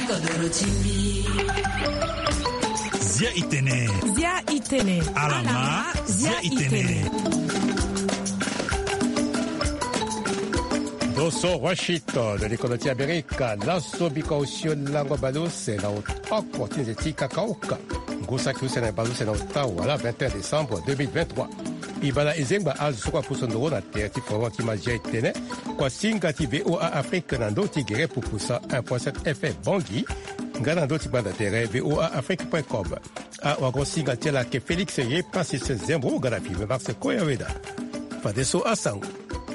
Zia Itene. Zia Itene. Alama Zia Itene. Doso Washington de l'économie américaine, lasso bikausio lango balose na otoko tinzeti kakaoka. Ngosa kiuse na balose na otawa la 21 décembre 2023. Ibala ezengba azuka pusondoro na terti forma kimajia itene kwa singa ti VOA Afrique na ndoti gere pupusa 1.7 FM Bongi ngana ndoti banda tere VOA Afrique.com. A wagosinga tela ke Félix ye pasi se zembro ngana pibe bakse koya weda. Fadeso asango.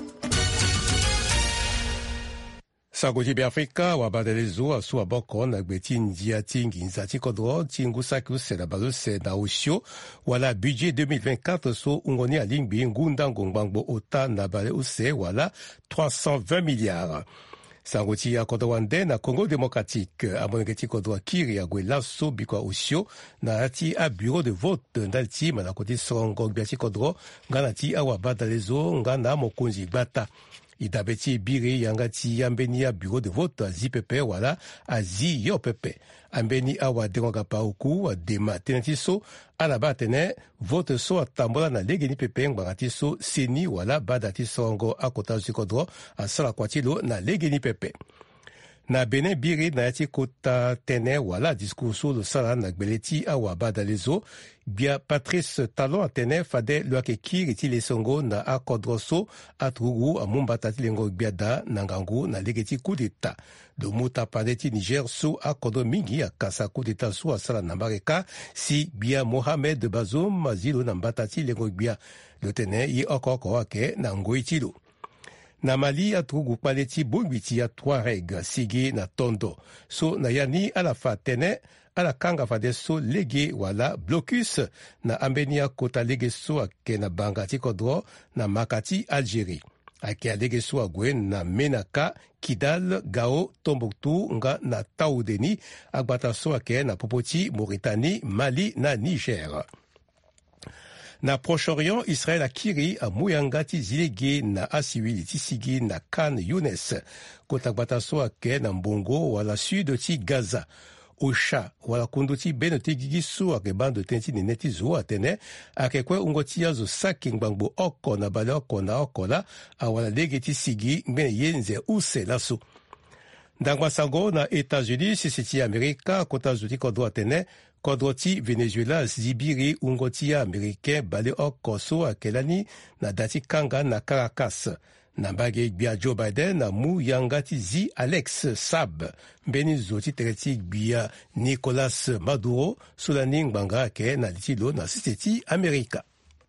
Sagoji bi Afrika wa badelezo asu aboko na gbeti ndia tingi nzati kodro tingu saku se na balose na osio wala budget 2024 so ungoni alingbi ngunda ngongbango ota na bale use wala 320 milliards. Sagoji ya kodwande na Congo démocratique amonegeti kodwa kiri ya gwelaso bikwa osio na ati a bureau de vote ndalti mana koti songo biati kodro ngana ti awa badelezo ngana mokonzi bata. Idabeti biri yangati ambeni ya bureau de vote a zipepe wala a zi yo pepe. Ambeni awa dengoka pa uku a dema tenetiso alaba tene vote so a tambola na legeni pepe ngangati so seni wala badati songo akota zikodro a sala kwatilo na legeni pepe. Na Benin biri na yati kota tene wala diskurso lo sala na gbeleti awa badalezo bia Patrice Talon atene fade luake kiri ti lesongo na akodroso atrugu amumbata ti lengo biada na ngangu na legeti coup d'etat. Domuta padeti Niger so akodro mingi akasa coup d'etat so asala na mareka si bia Mohamed Bazoum mazilo na mbata ti lengo bia lo tene ye okoko wake na ngoi tilo. Na Mali atrugu paleti bongwiti ya Tuareg sigi na Tondo. So na yani alafa tene ala kanga fade so lege wala blocus na ambenia kota lege so ake na bangati kodro na makati Algérie. Ake lege so agwen na Menaka, Kidal, Gao, Tombouctou nga na Taoudeni agbata so ake na Popoti, Mauritanie, Mali na Niger. Na Proche-Orient, Israël akiri a muyangati zilege na asiwili tisigi na Khan Younes. Kotagbata so ake na Mbongo wala sud ti Gaza. Osha wala kundoti benoti gigisu ake bando tenti neneti zo atene ake kwe ungoti yazo saki ngbangbo oko na bale oko na oko la awala lege tisigi ngene yenze use laso. Ndangwa sango na États-Unis sisiti Amerika kota zuti kodro atene kodroti Venezuela zibiri ungoti ya Americain bale okoso akelani na dati kanga na Caracas. Nambage bia Joe Biden na mu yangati zi Alex Saab mbeni zoti tereti bia Nicolas Maduro sulani ngbanga ke na litilo na sisiti Amerika.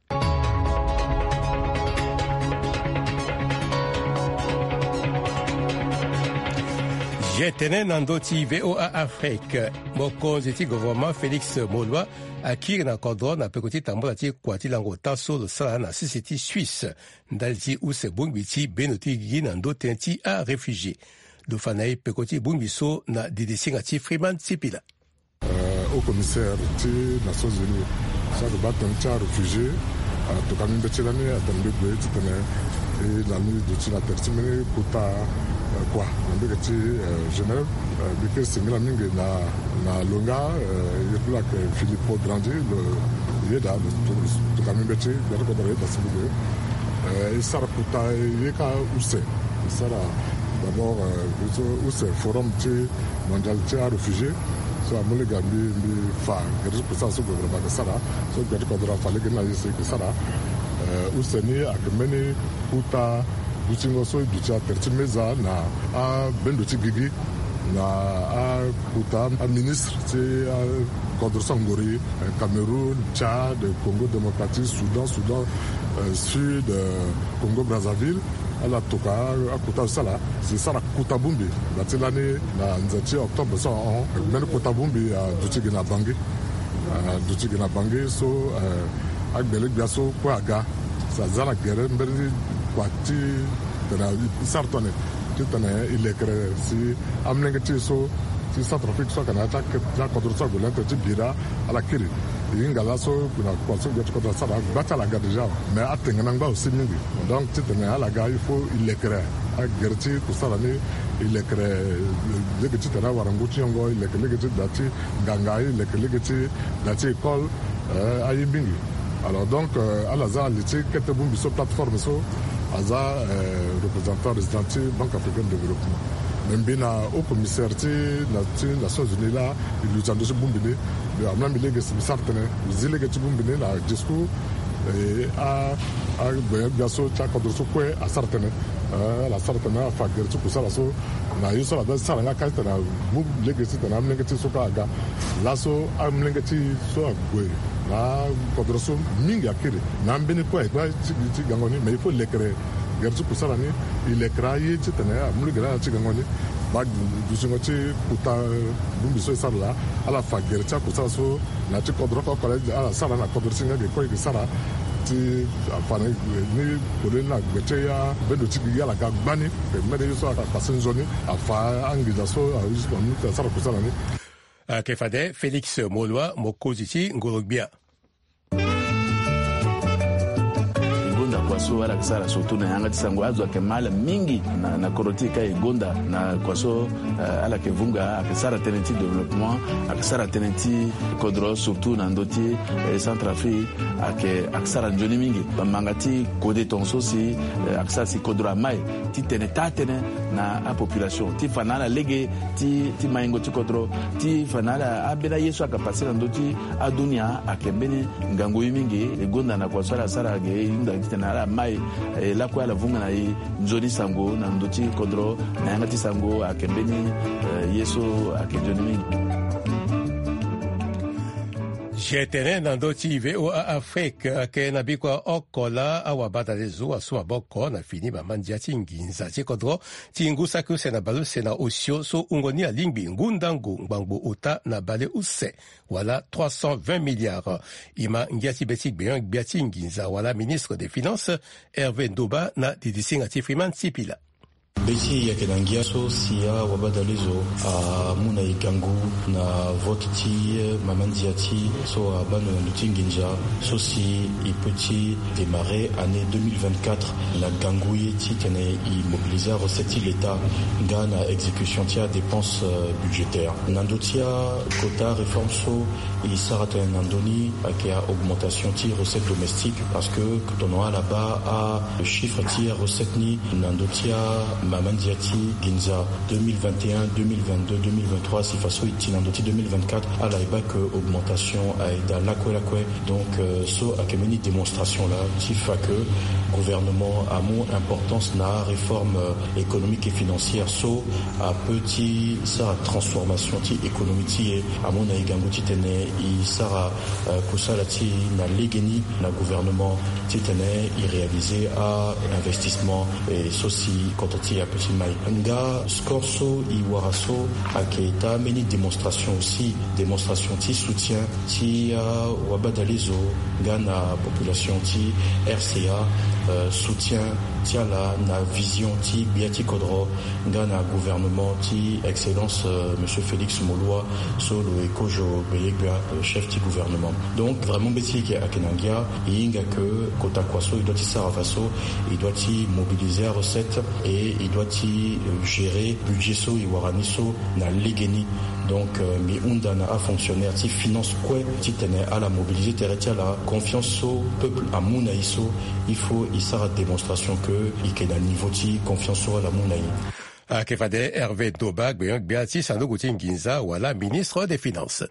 Jetene nandoti VOA Afrique. Moko zeti gouvernement Félix Molwa akiri na kodro na pekoti tambola ti kwati lango taso lo sala na sisiti Suisse. Ndalti use bungbiti benoti gi na ndo tenti a réfugié. Do fanayi pekoti bungbiso na didisinga ti Freeman Tsipila. Au commissaire des Nations Unies, ça de battre un réfugié, to kami betelani atambe gwe tene et la nuit de tina tertimene kota quoi on dit Genève bike singla mingi na longa yekula ke Filippo Grandi le yeda to kami beti bere ko dare basibe et sara puta yeka use sara d'abord use forum mondial réfugié so amule gambi fa gere ko sa so go ba sara so gere ko dara fa le gena yese ko sara useni akmeni puta butingo so ducha tertimeza na a bendo tigigi na a puta a ministre c'est contre Sangori, Cameroun, Tchad, Congo démocratique, Soudan, Sud, Congo Brazzaville. Ala toka akuta sala c'est ça la kutabumbi batilani na nzati octobre so on men kutabumbi duti gina bangi so agbele biaso kwa aga sa zana gere mberi kwati tena sartone tena il est créé si amnengati so si Centrafrique so kana attaque la contre ça golante ti bira ala kiri ingala so kuna kwaso gati contre ça bata la ga déjà mais atengana ngba aussi mingi donc tena ala ga il faut il est créé a gerti kusalani ilekre legeti tana waranguti ngo ilekre legeti dati gangai ilekre legeti dati école ayimbingi. Alors donc à la ZA liti kete bumbi so plateforme so aza représentant résident Banque africaine de développement. Mbina au commissaire des Nations Unies là il lui a dit bumbine amna milege sartene zilege bumbine la discours a biaso cha kodroso kwe a sartene la sartene fa gertu kusala so na yuso la sala nga kaita na bu lege sitana amlenge ti soka aga laso amlenge ti so agwe la kodroso mingi akire na mbini kwa ti gangoni mais il faut l'écraser gertu kusala ni il écraye ti tana amlenge la ti gangoni ba dusingochi kuta bumbi so sala ala fa gertu kusala so na ti kodro ko college ala sala na kodroso nga ko ki sala ti afana ni kole na gbeche ya bedo ti ya la ga gbani pe mede so aka pasenjoni afa angida so a muta sala kusala ni Kefade Félix Molwa mokoziti ngorogbia kwaso wala kisara soto na yanga tisango azo akemala mingi na korotika egonda na kwaso ala kevunga akisara tenenti développement akisara tenenti kodro surtout na ndoti Centrafrique akisara njoni mingi bamangati kode tonso si akisara si kodro mai ti tenetane na a population ti fanala lege ti maingo ti kodro ti fanala abela yeso akapasira ndoti adunia akembeni ngango mingi egonda na kwaso ala sara ge inda kitana mai la kwa la vunga na nzoni sango na ndoti kodro na yanga ti sango akembeni yeso akenjoni mingi jetene na ndoti VOA Afrique ke na bikwa okola awabata lezu asua boko na fini bamandia tinginza tikodro tingusa kuse na balu sena osio so ungoni alingbi ngundangu ngbangu uta na bale use wala 320 milliards ima ngiati betik beyon biati nginza wala ministre des finances Hervé Ndoba na didisinga tifriman tipila beti ya kenangia so siya wabadalezo a muna ikangu na vote ti mamandiati so a banu ndutinginja so si i petit démarrer année 2024 la gangouye ti tene i mobiliser recette l'état gana exécution tia dépenses budgétaires nandotia quota réforme so i sarata nandoni a augmentation ti recettes domestiques parce que quand on a là-bas a le chiffre ti recette ni nandotia Mamandiati Ginza 2021, 2022, 2023, si façon itinandoti 2024, à la que augmentation à la donc so a kemeni démonstration là, si fa que gouvernement a mon importance na réforme économique et financière so a petit sa transformation ti économique et à mon aigangoti tene i sara kusalati na legeni na gouvernement ti tene i réalisé à investissement et ceci quand a petit mai nga scorso i waraso aketa meni démonstration aussi démonstration ti soutien ti wabadalezo gana population ti RCA soutien ti ala na vision ti biati kodro gana gouvernement ti excellence monsieur Félix Molwa so le ekojo beyega chef ti gouvernement donc vraiment beti ki akenangia inga que kota kwaso il doit y sarafaso il doit y mobiliser recettes et il doit y gérer budget so i waraniso na legeni donc mi undana a fonctionnaire ti finance quoi ti tene à la mobiliser terretia la confiance au peuple à Mounaïso il faut y sera démonstration que il y a niveau ti confiance à la Mounaï Kefade Hervé Ndoba Beati Sanoguti Nginza wala ministre des finances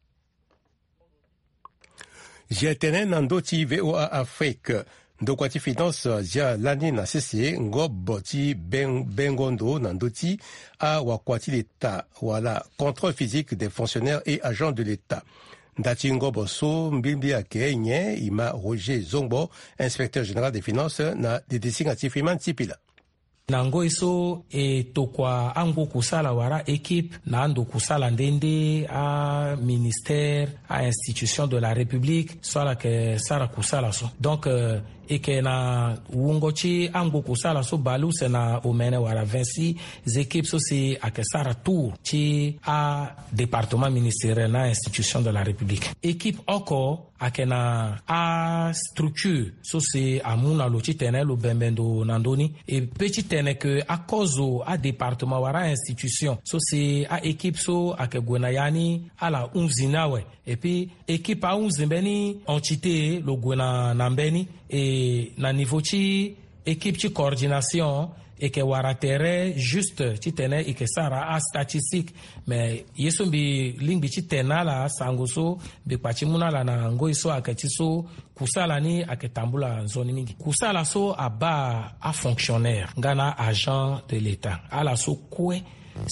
jetene nandoti VOA Afrique ndokwati finance ja lani na sisi ngobo ti bengondo nandoti a wakwati l'État wala contrôle physique des fonctionnaires et agents de l'État ndati ngobo so mbimbi ake nye ima Roger Zongbo inspecteur général des finances na didisinga tifriman tipila nango iso tokwa ango kusala wara équipe na ando kusala ndende a ministère a institution de la République soit la que sara kusala so donc eke na wungo chi angu kusala so balu se na omene wara 26 équipes so si ake sara tour chi a département ministériel na institution de la République. Équipe oko ake na a structure so si amuna lo chi tene lo bembendo nandoni e petit tene que a cause a département wara institution so si a équipe so ake gwenayani ala unzinawe et puis équipe a unzimbeni entité lo gwena nambeni et na niveau chi équipe chi coordination et que wara terre juste chi tene et que sara a statistique mais yeso bi lingbi chi tena la sangoso bi pachimuna la na ngoiso akatiso kusala ni aketambula zone mingi kusala so aba a fonctionnaire ngana agent de l'état ala so kwe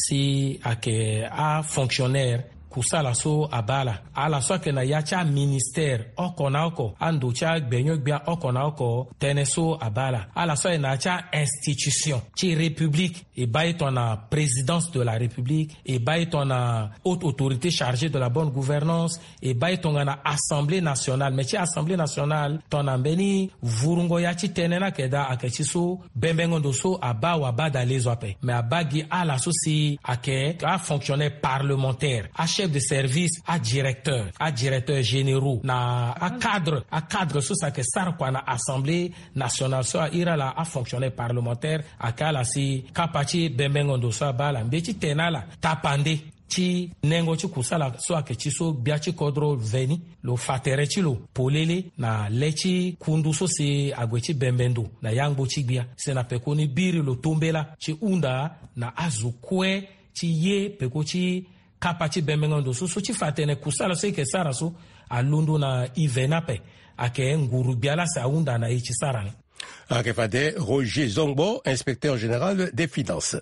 si ake a fonctionnaire kusala so abala ala so ke na yacha ministère okonako ando cha gbenyo gbia okonako teneso abala ala so na cha institution chi république et baïton na présidence de la république et baïton na haute autorité chargée de la bonne gouvernance et baïton na assemblée nationale mais chi assemblée nationale ton ambeni vurungo ya chi tenena keda akechiso bembengondo so abawa bada lezo ape mais abagi ala so si ake a fonctionnaire parlementaire chef de service à directeur généraux na à cadre so ça que sar kwa na assemblée nationale so ira la a fonctionnaire parlementaire akala si kapachi bembengondo so bala mbechi tenala tapande chi nengo chi kusala so akechi so biachi kodro veni lo fatere chi lo polele na lechi kundu so si agwechi bembendo na yangbo chi bia se na pekoni biri lo tombela chi unda na azukwe chi ye peko chi kapati bembengondo so chi fatene kusala so ke sara so alundu na ivenape ake nguru biala sa unda na ichi sara ake fade Roger Zongbo, inspecteur général des finances.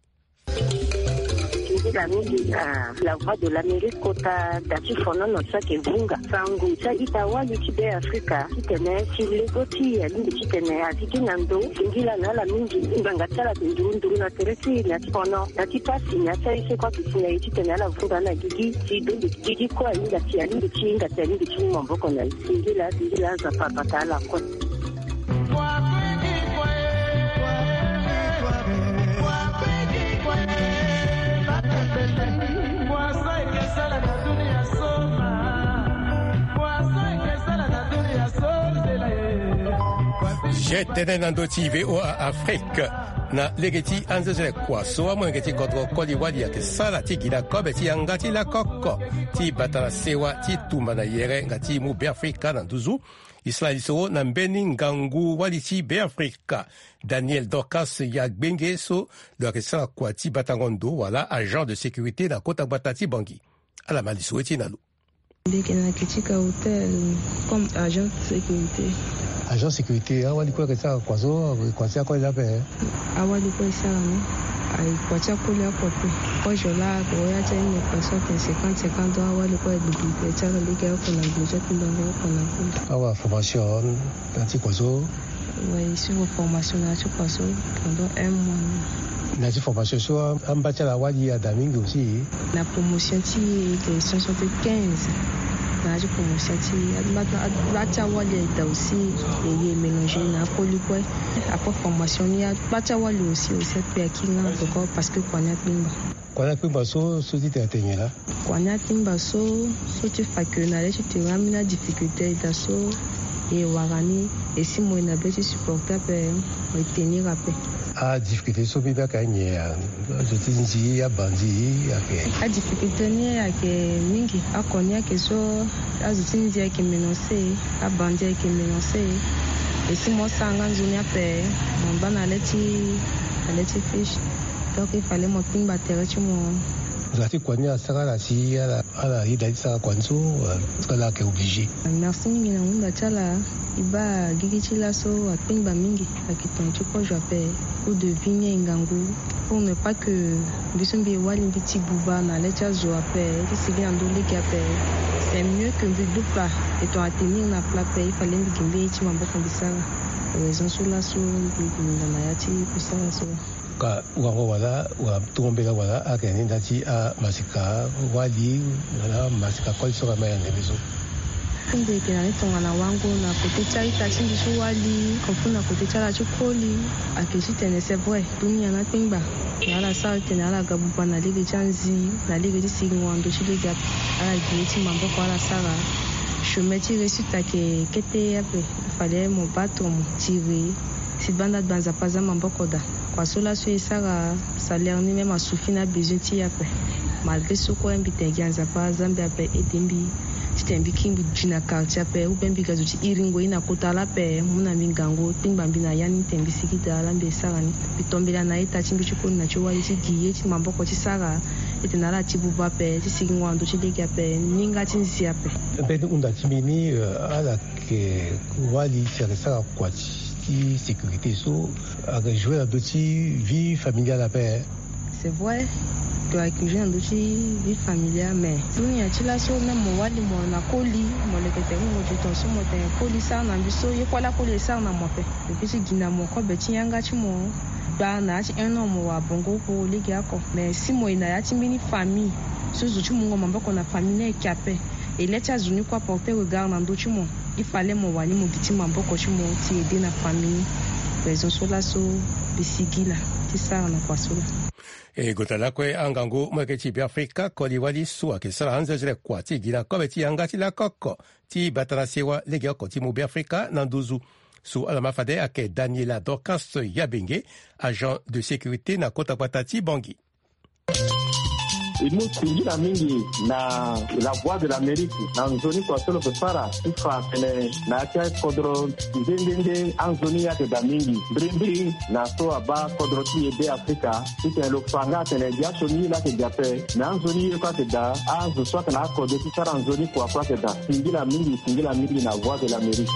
La voix de l'Amérique kota dati fono no sake vunga sangu cha itawali tibe Afrika kitene silegoti ya lindi kitene atiki nando singila na la mingi nganga tsala ndundu na teresi na fono dati pasi na tsaise kwa kisinya kitene la vunga na gigi kwa inga tia lindi chinga tia lindi chinga mboko na singila za papa la kwa Jetene nandoti VOA Afrique na legeti anzele kwa so amwengeti kodro koli wali ake sala ti gida kobe ti angati la koko ti batana sewa ti tumba na yere ngati mu be Afrika na nduzu Israeli so na mbeni ngangu wali ti be Afrika Daniel Dorcas ya gbenge so le ake sala kwa ti batangondo wala agent de sécurité na kota batati bangi ala maliso eti nalu ndeke na kitika hotel comme agent de sécurité. Agent sécurité awali kwa kesa kwazo kwasia kwa lape awali kwa sana ai kwacha kule hapo kwa jola kwa ya tena kwa sote 50 awali kwa dubu cha liga hapo na budget ndio hapo na awa formation tanti kwazo ouais sur formation na kwazo pendant un mois na formation so ambacha la wali ya damingi aussi la promotion ti de 75 na je promotion ti bacha wali da aussi et mélanger na polikwe après formation ya bacha wali aussi pe kinga encore parce que kwa pimba so ti tenyela kwa pimba so ti fakuna le ti ramina difficulté da so et warani et si moi na be supporter pe tenir après a difficulté so biba kanye je tinzi ya bandi yake a difficulté ni yake mingi akonya ke so azutinzi yake menoncer a bandi yake menoncer et si moi sanga nzunya pe mbana leti fish donc il fallait mon timba terre tu mon zati kwanya saka si ala ida saka kwanzo kala ke obligé merci mingi na munda chala iba gigichila so apimba mingi akitonchi ko jape ou de vigne ngangu pour ne pas que bisombi wali biti buba na lecha zo ape tisigi andoli ki ape c'est mieux que de dupa et ton attenir na plape il fallait ngimbe chi mambo kambisala raison sur la so na yati kusala so ka wango wala wa tuombela wala akeni ndati a masika wali na masika kwa soka mayanga biso Kumbe tenani tongana wangu na kote chai tachindi suwali kofuna kote chala chukoli akeshi tene c'est vrai dunia na pingba ala sa tene ala gabupa na lege chanzi na lege disingwa ndo chilega ala gieti mambo kwa ala sara chometi resultat ke kete yape fallait mon battre mon tirer si banda banza paza mambo koda kwa sola so isara salaire ni même asufina besoin ti yape malgré ce ko mbite ganza pa zambia pe etembi titembi kingi jina quartier pe ubembi gazuti iringo ina kotala pe muna mingango timbambi na yani tembi sikita lambe sarani bitombela na ita chimbi chukoni na chowali tigiye ti mamboko ti sara etenala tibuba pe tisigingwa ndo chileka pe ninga tinzia pe ben unda timini ala ke wali sara kwa ti sécurité so a jouer la petite vie familiale après c'est vrai que avec jeune doci vie familiale mais dunia chila so même wali mo na koli mo le kete mo juto so mo te koli sa na biso ye kwala koli sa na mo pe depuis gina mo ko beti yanga chi mo ba na chi eno mo wa bongo ko ligi ako mais si mo ina ya chi mini famille so zuchi mo ngoma mbako na famille e kape et lecha zuni kwa porter regard na dochi mo il fallait mo wali mo giti mbako chi mo ti aider na famille raison so la so bisigila ti sa na kwa so e gotala kwe angangu mweke bi Afrika ko liwali suwa ke sala hanza jere kwa ti gina ko beti anga ti la koko ti batara sewa lege ko ti mubi Afrika nanduzu su alama fade ake Daniela Dorcas Yabenge agent de sécurité na kota patati Bangui. Imusingira mingi na la voix de l'Amérique na nzoni kwa solo pepara ifa tene na kia kodro ndende anzoni ya da mingi brimbi na so aba kodro ti ebe Afrika ite lo fanga tene dia soni la ke jape na nzoni kwa te da azu so kana kodro ti sara nzoni kwa te da singira mingi na voix de l'Amérique.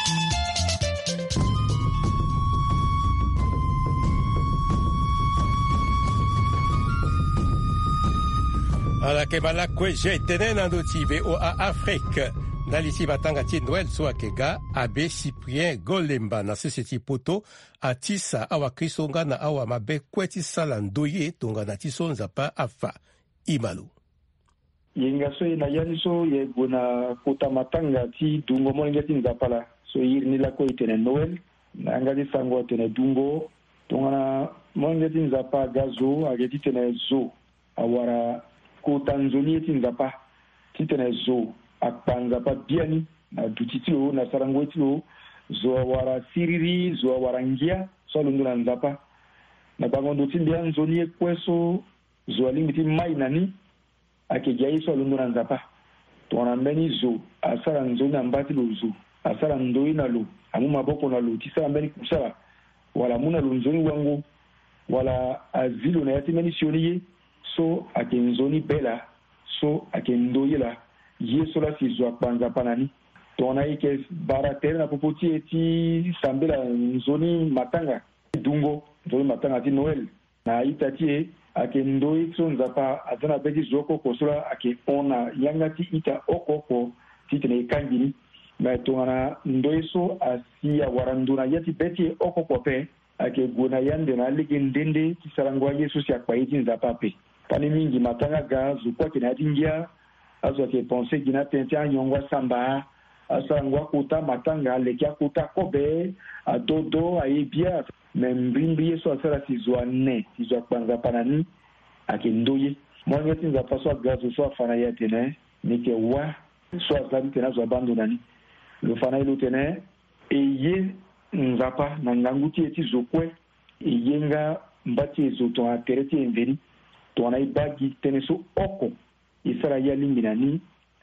ala ke bala kwe je tene nando ti VOA Afrique nalisi batanga ti Noël so akega abe Cyprien Golemba na seseti poto atisa awa krisonga na awa mabe kwe ti sala ndoye tonga na ti so nzapa afa imalu yenga so na yani so ye gona kota matanga ti dungo mo ngati nzapa la so yirni la ko itene Noël na ngati sango tene dungo tonga na mo ngati nzapa gazo ageti tene zo awara kota nzoni ti nzapa ti tene zo akpanza pa biani na dutitilo na sarangwetilo zo awara siriri zo awara ngia so lundu na nzapa na bangondo ti mbia nzoni ekweso zo alingi ti mai nani akejai so lundu na nzapa tona mbeni zo asara nzoni na mbati lo zo asara ndoi na lo amu maboko na lo ti sara mbeni kusala wala muna lo nzoni wango wala azilo na yati meni sioniye so akenzoni bela so akendoyela yeso la sizwa kwanza panani tona ike bara tena popoti eti sambela nzoni matanga dungo nzoni matanga ti Noël na itati akendoi so nzapa azana beti zoko kosola ake ona yanga ti ita okoko ti tene kangini na tona ndoiso asia waranduna yati beti okoko pe ake gona yande na legendende ti sarangwa yeso si akwaiti nzapa pe pani mingi matanga ga zukwa kina tingia azo ke penser gina tentia nyongwa samba asangwa kuta matanga lekia kuta kobe adodo aibia membrimbi yeso asara sizwa ne sizwa kwanza panani akindoye mwenye tinza paswa gazo so afana ya tene nike wa so asabi tena zo abandonani lo fana ilo tene eye nzapa na nganguti eti zokwe eyenga mbati ezoto atereti enveri tona ibagi tene so oko isara ya limbinani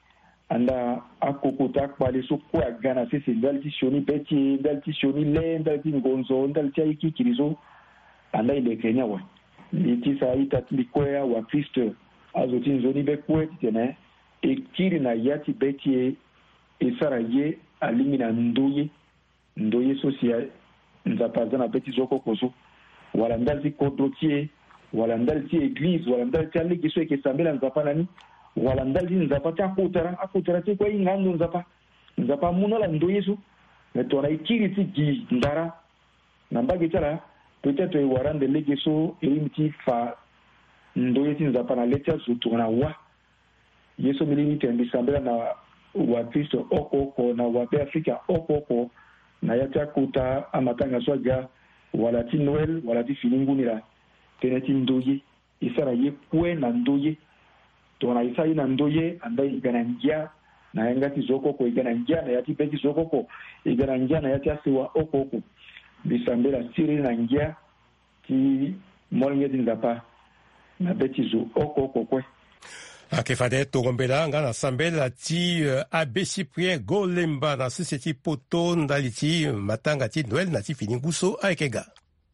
anda akokota kwale so kwa gana sisi ndalti shoni beti ndalti shoni le ndalti ngonzo ndalti aiki kirizo anda ile Kenya wa iti sa itati likwea wa Kristo azoti nzoni bekwe tene ekiri na yati beti isara ye alimina ndoye sosia nzapazana beti zoko kozo wala ndalti kodrotie wala ndalti église wala ndalti aliki so ekesambela nzapa nani wala ndalti nzapa ta akutara ti kwa ingando nzapa munala ndo yesu metona ikiri ti gi ndara nambagi tala peut-être warande legi so elimiti fa ndo yeti nzapa na letia zutuna wa yesu milini tembi sambela na wa Kristo oko na wa Afrika oko na yata kuta amatanga swaga wala ti Noël wala ti filingunira teneti ndoye isara ye kwe na ndoye to na isa ina ndoye andai ganangia na yangati zokoko iganangia na yati peki zokoko iganangia na yati asiwa oko bisambela siri na ngia ti molnge dingapa na beti zo oko kwe akefade togombela nga na sambela ti abe Cyprien Golemba na sisi poto ndali ti matanga ti Noël na ti fininguso aikega.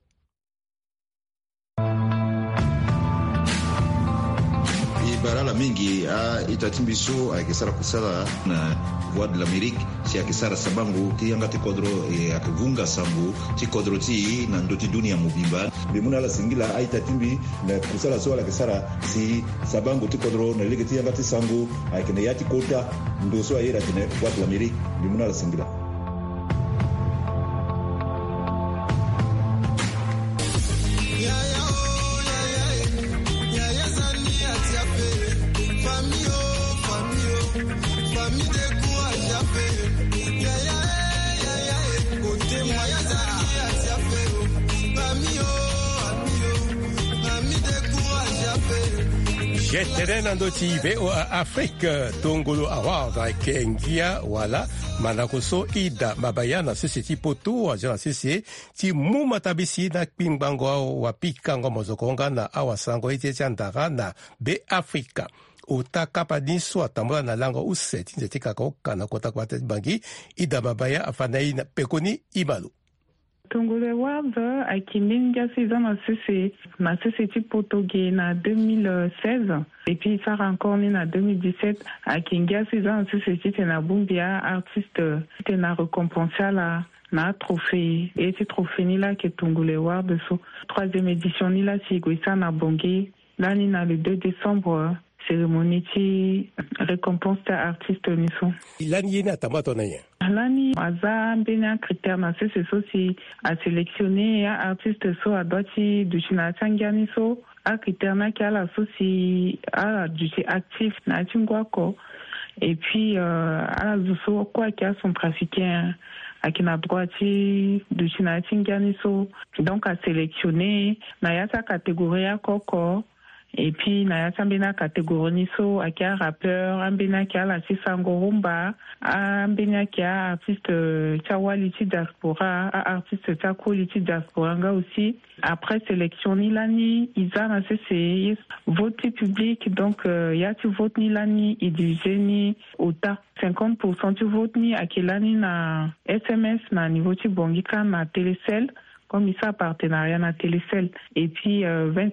Barala mingi itatimbiso akisara kusala na Voix de l'Amérique si akisara sabangu ti yanga ti kodro akivunga sambu ti kodro ti na ndoti dunia mubimba bimuna la singila aitatimbi na kusala so la kisara si sabangu ti kodro na ligi ti yanga ti sangu akene yati kota ndoso ayera tene Voix de l'Amérique bimuna la singila. Jeteren andoti VOA Afrique Tongolo Award Kengia wala manakoso ida mabayana sisi ti poto ajana sisi ti mumatabisi na kpingbango wa pikango mozokonga na awasango ite chandara na Be Africa utakapa niso atambola na lango useti nzeti kako kana kota kwa bangi ida mabaya afanai na pekoni imalu. Tongolo Award akiminga saison na CC Potoge na 2016 et puis ça encore en 2017 akinga saison CC na Bumbia artiste na récompensé la na trophée et ce trophée ni là que Tongolo Award so troisième édition ni là si ça na Bongé là ni na le 2 décembre cérémonie qui récompense artiste niso ilani na tamato na yen Lani aza mbena critère na c'est aussi à sélectionner artiste so a doiti du china tsangiani so a critère na ki ala so si ala du actif na tingwako et puis ala so quoi qui a son trafiquant à qui na droiti du china tsangiani so donc à sélectionner na ya sa catégorie à koko. Et puis na ya sambena catégorie so akia rappeur ambena kia la sisango rumba ambena kia artiste chawaliti diaspora artiste chakoliti diaspora nga aussi après sélection nilani isa na c'est vote public donc ya tu vote nilani idigeni ota 50% tu vote ni akilani na SMS na niveau ti bongika na Télécel comme ça partenariat na Télécel et puis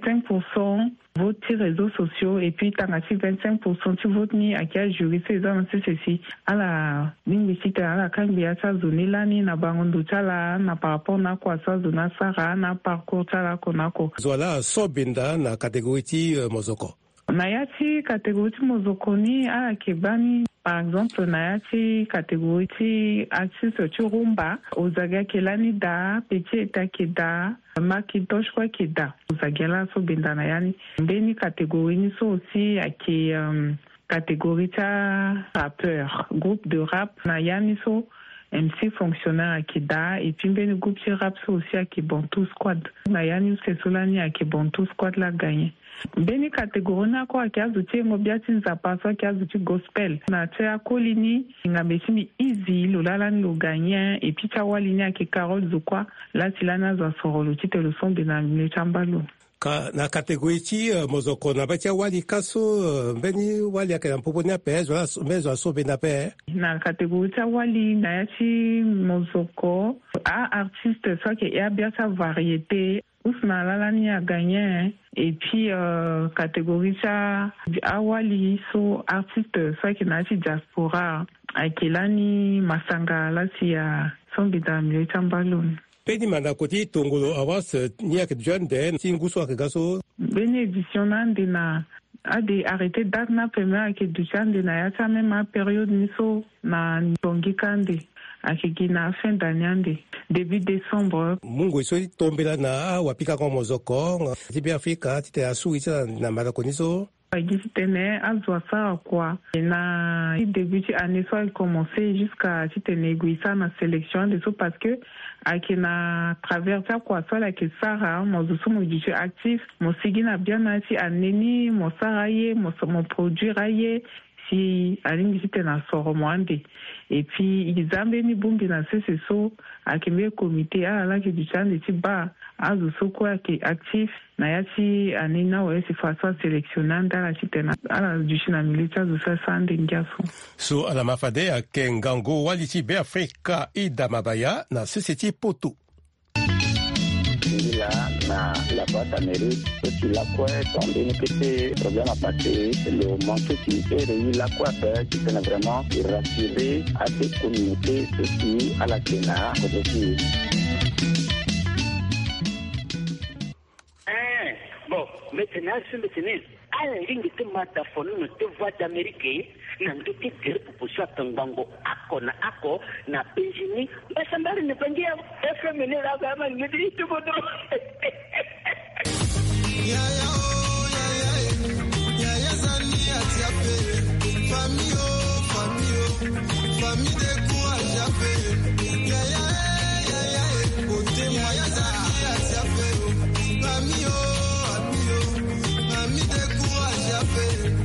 25% vote réseaux sociaux et puis t'as 25% tu votes ni à qui a jury ces hommes c'est ceci à la linguistique à la kambia sa zone là ni na bangondo chala na par rapport na quoi ça zona sara na parcours chala konako voilà sobinda na catégorie ti mozoko na yati catégorie ti mozoko ni à kebani par exemple na yati catégorie ti artiste tu rumba ozaga kelani da petit eta keda Macintosh kwa keda uzagela so bendana yani mbeni catégorie ni so aussi aki catégorie ta rappeur groupe de rap na yani so MC fonctionnaire akida et puis mbeni groupe de rap so aussi aki Bantu Squad na yani c'est solani aki Bantu Squad la gagné mbeni catégorie na kwa kiazu ti ngobiati nzapa so kiazu ti gospel na tia kolini ngambesimi easy lolala lo gagné et puis tawalini aki Carole Zukwa la silana za sorolo ti te le son de na le chambalo na catégorie ti mozoko na batia wali kaso mbeni wali akena mpoponi pe zola mezo so bena pe na catégorie ti wali na ya ti mozoko a artiste so ke ya bien sa variété Ousmane Lalani a gagné et puis catégorie ça awali so artiste soit qui n'a pas diaspora akilani masanga la sia son bidam le tambalon pedi manda koti Tongolo Awas ni ak jeune den tinguso akaso bene édition na a des arrêté date na première que du chan de na ya sa même période niso na bongikande akigina fin d'année début décembre mungu iso tombela na wapika kwa mozoko tibi Afrika tite asu ita na marakoniso Tene azwasa quoi na début année soit commencé jusqu'à négocier na sélection de tout parce que akina traverser quoi soit la que Sarah mo zusumu du actif mo sigina bien nati aneni mo saraye mo produire si alingi tena soro mwande et puis izambe ni bumbi na seso akimbe comité ala ki du chande ti ba azuso quoi qui actif na yati anina wa si façon sélectionnante ala tena ala du china militaire de ça sande ngiaso so ala mafade akengango waliti be Afrika idamabaya na société poto na la boîte d'Amérique, aussi la quoi tombé une petite problème à passer, le manque de la quoi faire, qui tenait vraiment rassurer à ces communautés, aussi à la Sénat, aussi. Bon, maintenant, à la ligne de Mataphone, de voix d'Amérique, nandu ti tere pupushwa tangango ako na penjini basambari ne pangia FM ne la kama ngidi tukodo ya zania tiape famille de courage ape ya côté moi ya zania tiape famille de courage ape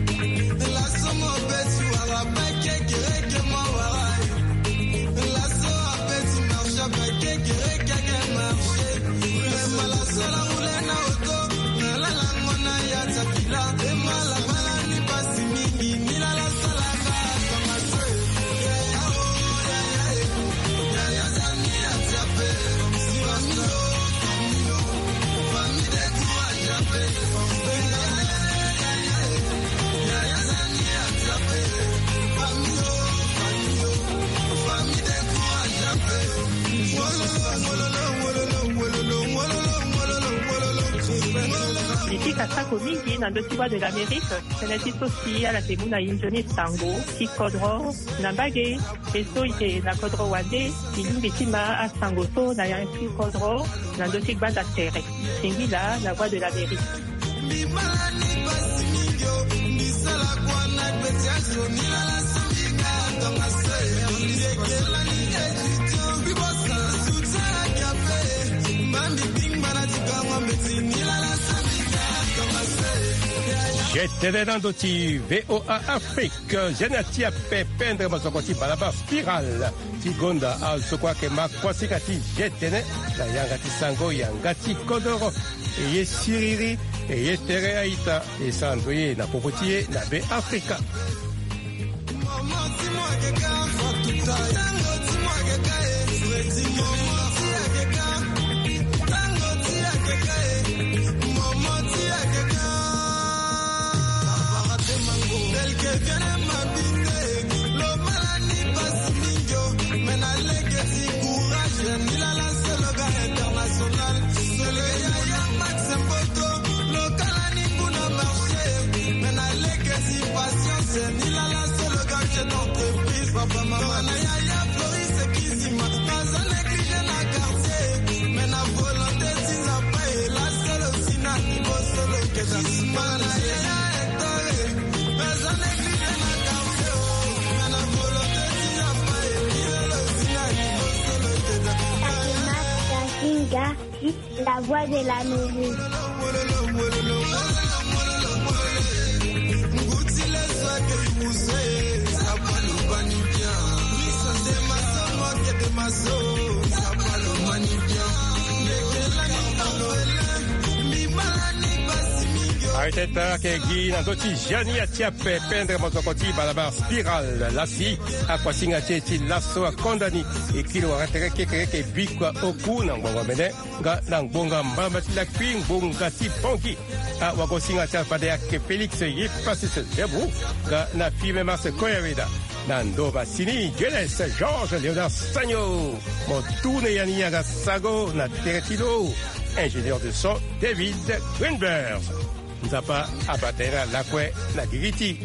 Kasako mingi na ndoki de l'Amérique, c'est aussi à la Temuna Injoni Tango, qui Kodro, Nambage, et so na Kodro Wade, il Bitima à Sangoto, na Yanki Kodro, na ndoki banda terre. Singila, la voix de l'Amérique. J'étais dans d'autres VOA Afrique, Jenatia Pependre Mazokoti Balaba Spirale, Tigonda Al Sokwake Makwasikati Jetene, la Yangati Sango Yangati Kodoro, et Yesiriri, et Yetere Aïta, et Sandouye na Popotier, na B Africa. La voix de l'Amérique. Aiteta kegi na doti jani atiape pendre mozokoti balaba spirale lasi akwasinga cheti laso akondani ekilo aratereke kereke bikwa oku na ngwa mene nga na ngbonga mbamatila kwingbonga tiponki wagosinga chafade ake Felix Yipasis Jebu nga na fime mas koyaweda na ndoba sini Jeles Georges Léonard Sagno motune yaniaga sago na teretilo ingénieur de son David Greenberg. Nzapa abatera lakwe na Gigiti.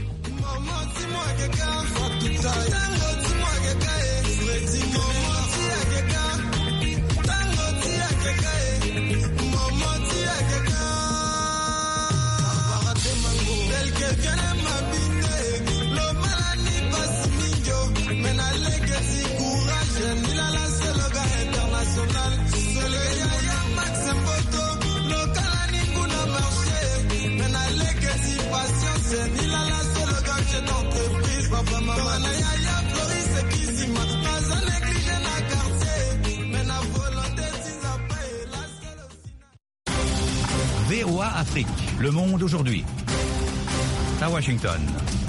VOA Afrique, le monde aujourd'hui. À Washington.